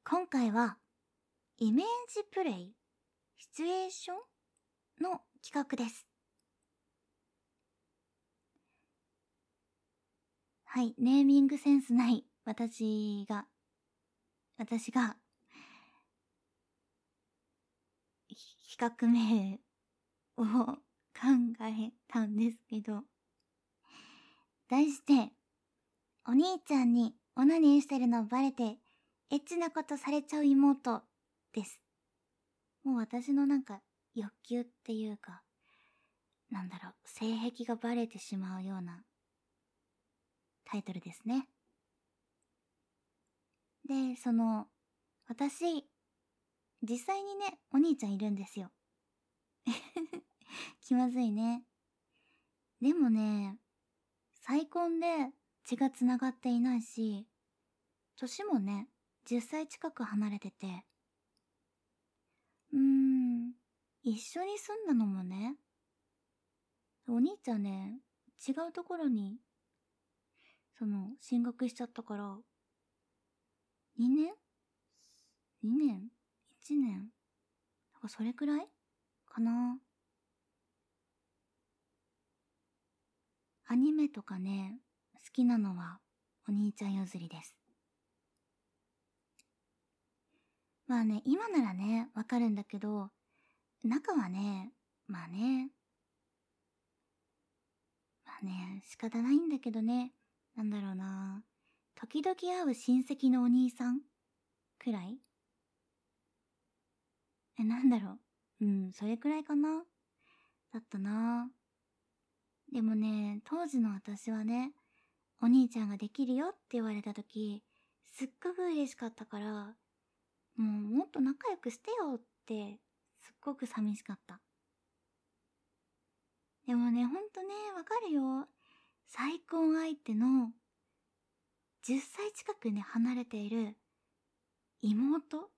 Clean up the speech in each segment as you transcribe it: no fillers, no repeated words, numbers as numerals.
今回はイメージプレイ、シチュエーションの企画です。はい、ネーミングセンスない私が企画名を考えたんですけど、題して、お兄ちゃんにオナニーしてるのバレて、エッチなことされちゃう妹です。もう私の欲求っていうか、性癖がバレてしまうようなタイトルですね。で、私、実際にね、お兄ちゃんいるんですよ。気まずいね。でもね、再婚で血が繋がっていないし、年もね、10歳近く離れてて、一緒に住んだのもね、お兄ちゃんね、違うところに、進学しちゃったから、2年 ?2 年 ?1 年それくらいかな。アニメとかね、好きなのはお兄ちゃん譲りです。まあね、今ならね、わかるんだけど、中はね、仕方ないんだけどね、時々会う親戚のお兄さんくらいそれくらいかなだったな。でもね、当時の私はね、お兄ちゃんができるよって言われた時、すっごく嬉しかったから、もっと仲良くしてよって、すっごく寂しかった。でもね、ほんとね、わかるよ。再婚相手の10歳近くね、離れている妹。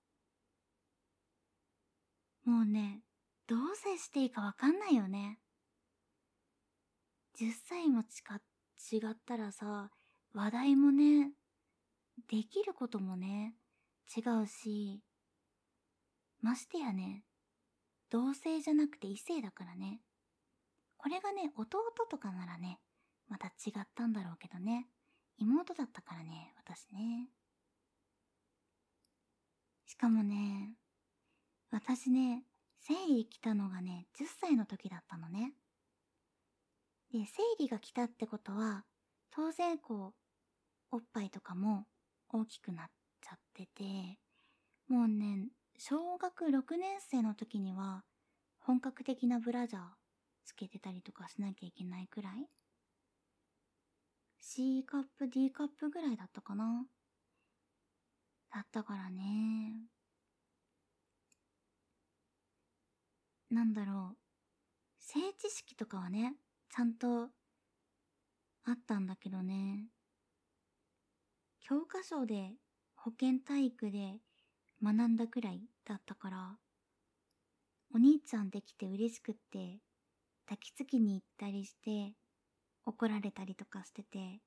もうね、どう接していいかわかんないよね。10歳も違ったらさ、話題もね、できることもね、違うし、ましてやね、同性じゃなくて異性だからね。これがね、弟とかならね、また違ったんだろうけどね。妹だったからね、私ね。しかもね、私ね、生理来たのがね、10歳の時だったのね。で、生理が来たってことは、当然おっぱいとかも大きくなっちゃってて、もうね、小学6年生の時には、本格的なブラジャーつけてたりとかしなきゃいけないくらい ?C カップ、D カップぐらいだったかな。だったからね。性知識とかはね、ちゃんとあったんだけどね。教科書で保健体育で学んだくらいだったから、お兄ちゃんできて嬉しくって抱きつきに行ったりして怒られたりとかしてて、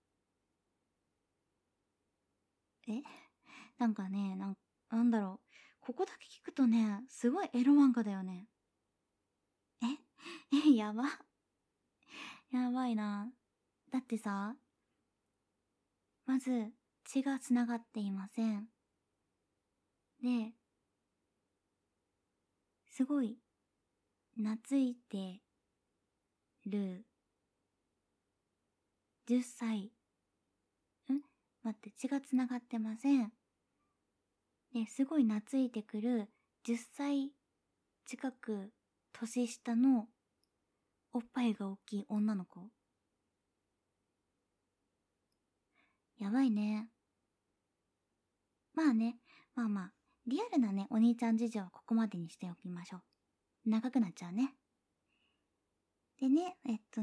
えなんかね、ここだけ聞くとね、すごいエロ漫画だよね。やば。やばいな。だってさ、まず血が繋がっていません。で、すごい懐いてる10歳。待って、血が繋がってません。で、すごい懐いてくる10歳近く年下のおっぱいが大きい女の子。やばいね。まあね、リアルなね、お兄ちゃん事情はここまでにしておきましょう。長くなっちゃうね。でね、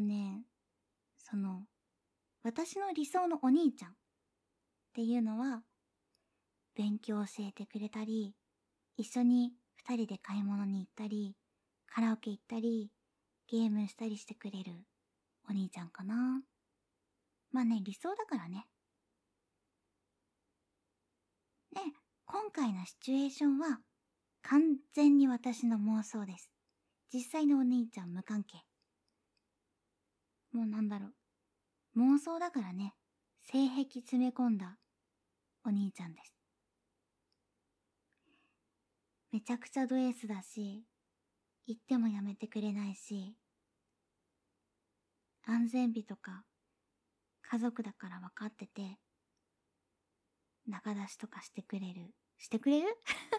私の理想のお兄ちゃんっていうのは、勉強教えてくれたり、一緒に二人で買い物に行ったり、カラオケ行ったり、ゲームしたりしてくれるお兄ちゃんかな。まあね、理想だからね。で、今今回のシチュエーションは完全に私の妄想です。実際のお兄ちゃん無関係。もうなんだろう、妄想だからね、性癖詰め込んだお兄ちゃんです。めちゃくちゃド S だし、言ってもやめてくれないし、安全日とか家族だから分かってて、仲出しとかしてくれる。してくれる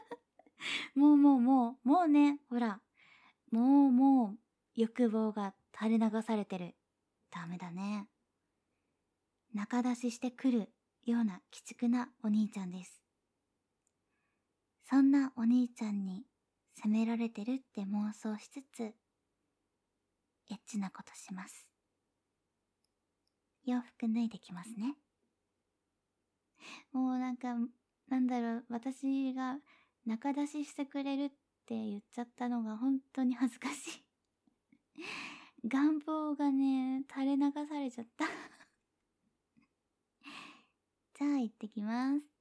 もうね、ほら、もう、欲望が垂れ流されてる。ダメだね。仲出ししてくるような鬼畜なお兄ちゃんです。そんなお兄ちゃんに責められてるって妄想しつつ、エッチなことします。洋服脱いできますね。もうなんか、なんだろう、私が仲出ししてくれるって言っちゃったのが本当に恥ずかしい。願望がね、垂れ流されちゃった。じゃあ行ってきます。